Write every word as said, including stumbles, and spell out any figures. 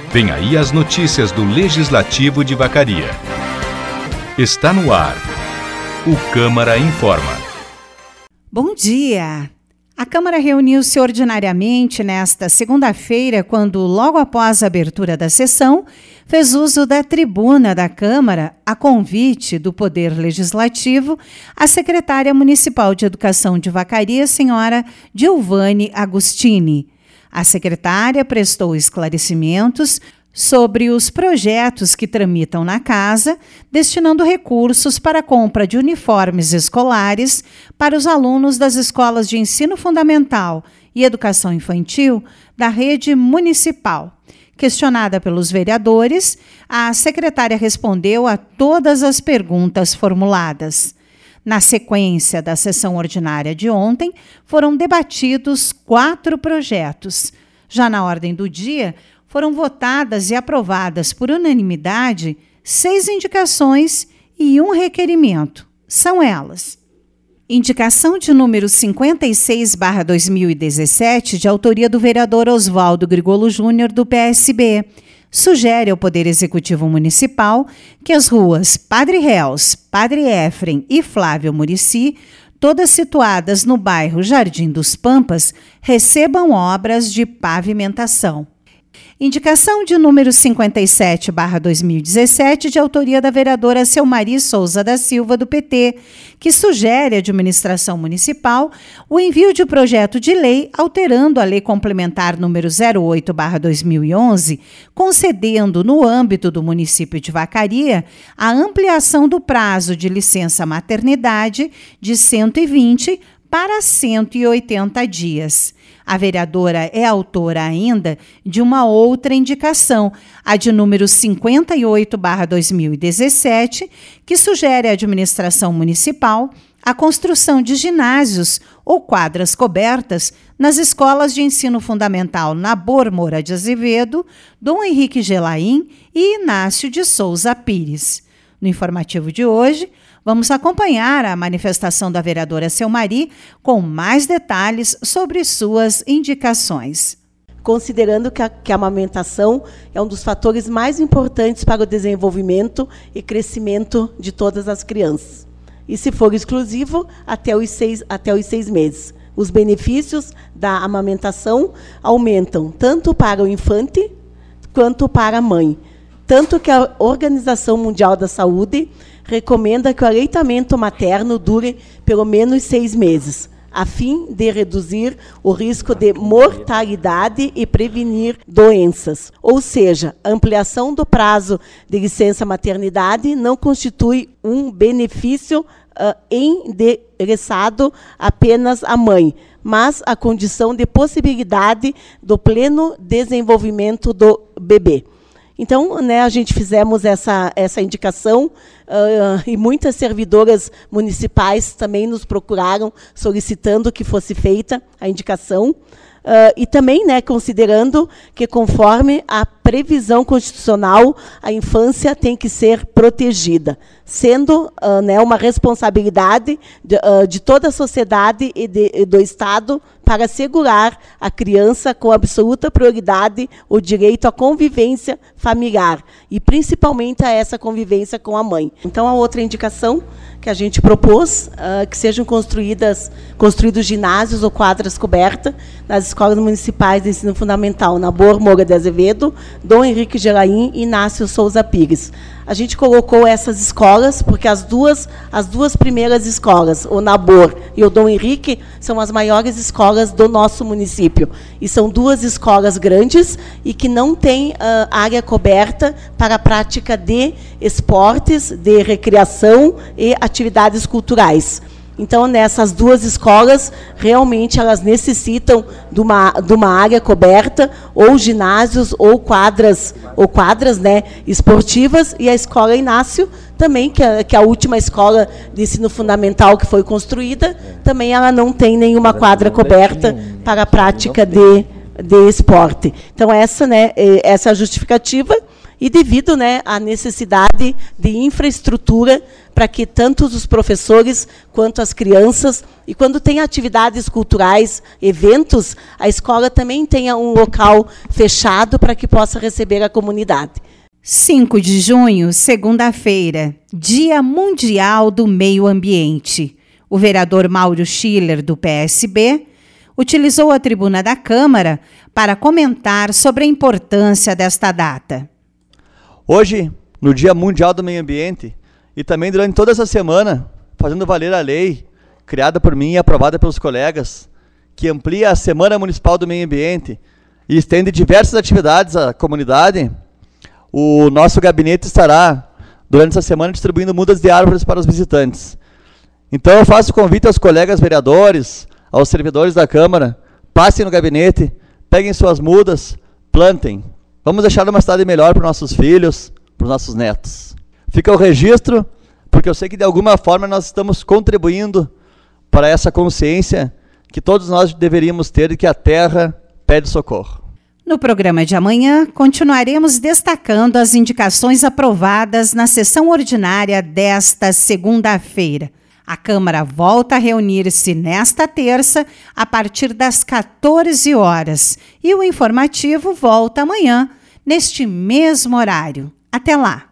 Vem aí as notícias do Legislativo de Vacaria. Está no ar. O Câmara Informa. Bom dia! A Câmara reuniu-se ordinariamente nesta segunda-feira, quando, logo após a abertura da sessão, fez uso da tribuna da Câmara, a convite do Poder Legislativo, a secretária municipal de Educação de Vacaria, senhora Giovane Agostini. A secretária prestou esclarecimentos sobre os projetos que tramitam na casa, destinando recursos para a compra de uniformes escolares para os alunos das escolas de ensino fundamental e educação infantil da rede municipal. Questionada pelos vereadores, a secretária respondeu a todas as perguntas formuladas. Na sequência da sessão ordinária de ontem, foram debatidos quatro projetos. Já na ordem do dia, foram votadas e aprovadas por unanimidade seis indicações e um requerimento. São elas: indicação de número cinquenta e seis barra dois mil e dezessete, de autoria do vereador Oswaldo Grigolo Júnior, do P S B. Sugere ao Poder Executivo Municipal que as ruas Padre Réus, Padre Éfrem e Flávio Murici, todas situadas no bairro Jardim dos Pampas, recebam obras de pavimentação. Indicação de número cinquenta e sete barra dois mil e dezessete, de autoria da vereadora Selmari Souza da Silva, do P T, que sugere à administração municipal o envio de projeto de lei alterando a Lei Complementar número zero oito barra dois mil e onze, concedendo, no âmbito do município de Vacaria, a ampliação do prazo de licença maternidade de cento e vinte para cento e oitenta dias. A vereadora é autora ainda de uma outra indicação, a de número cinquenta e oito barra dois mil e dezessete, que sugere à administração municipal a construção de ginásios ou quadras cobertas nas escolas de ensino fundamental Nabor Moura de Azevedo, Dom Henrique Gelaim e Inácio de Souza Pires. No informativo de hoje, vamos acompanhar a manifestação da vereadora Selmari com mais detalhes sobre suas indicações. Considerando que a, que a amamentação é um dos fatores mais importantes para o desenvolvimento e crescimento de todas as crianças. E, se for exclusivo, até os seis, até os seis meses. Os benefícios da amamentação aumentam tanto para o infante quanto para a mãe. Tanto que a Organização Mundial da Saúde recomenda que o aleitamento materno dure pelo menos seis meses, a fim de reduzir o risco de mortalidade e prevenir doenças. Ou seja, a ampliação do prazo de licença maternidade não constitui um benefício uh, endereçado apenas à mãe, mas a condição de possibilidade do pleno desenvolvimento do bebê. Então, né, a gente fizemos essa, essa indicação uh, e muitas servidoras municipais também nos procuraram solicitando que fosse feita a indicação. Uh, e também, né, considerando que, conforme a previsão constitucional, a infância tem que ser protegida, sendo uh, né, uma responsabilidade de, uh, de toda a sociedade e, de, e do Estado para assegurar à criança com absoluta prioridade o direito à convivência familiar e principalmente a essa convivência com a mãe. Então, a outra indicação que a gente propôs, uh, que sejam construídas, construídos ginásios ou quadras cobertas nas escolas municipais de ensino fundamental Nabor Moura de Azevedo, Dom Henrique Gelaim e Inácio Souza Pires. A gente colocou essas escolas porque as duas, as duas primeiras escolas, o Nabor e o Dom Henrique, são as maiores escolas do nosso município. E são duas escolas grandes e que não têm uh, área coberta para a prática de esportes, de recreação e atividades culturais. Então, nessas duas escolas, realmente elas necessitam de uma, de uma área coberta, ou ginásios, ou quadras, ou quadras, né, esportivas, e a Escola Inácio, também, que é, que é a última escola de ensino fundamental que foi construída, também ela não tem nenhuma quadra coberta para a prática de, de esporte. Então, essa, né, essa é a justificativa. e devido, né, à necessidade de infraestrutura para que tanto os professores quanto as crianças, e quando tem atividades culturais, eventos, a escola também tenha um local fechado para que possa receber a comunidade. cinco de junho, segunda-feira, Dia Mundial do Meio Ambiente. O vereador Mauro Schiller, do P S B, utilizou a tribuna da Câmara para comentar sobre a importância desta data. Hoje, no Dia Mundial do Meio Ambiente, e também durante toda essa semana, fazendo valer a lei, criada por mim e aprovada pelos colegas, que amplia a Semana Municipal do Meio Ambiente e estende diversas atividades à comunidade, o nosso gabinete estará, durante essa semana, distribuindo mudas de árvores para os visitantes. Então, eu faço o convite aos colegas vereadores, aos servidores da Câmara, passem no gabinete, peguem suas mudas, plantem. Vamos deixar uma cidade melhor para os nossos filhos, para os nossos netos. Fica o registro, porque eu sei que de alguma forma nós estamos contribuindo para essa consciência que todos nós deveríamos ter de que a terra pede socorro. No programa de amanhã, continuaremos destacando as indicações aprovadas na sessão ordinária desta segunda-feira. A Câmara volta a reunir-se nesta terça, a partir das quatorze horas, e o informativo volta amanhã, neste mesmo horário. Até lá!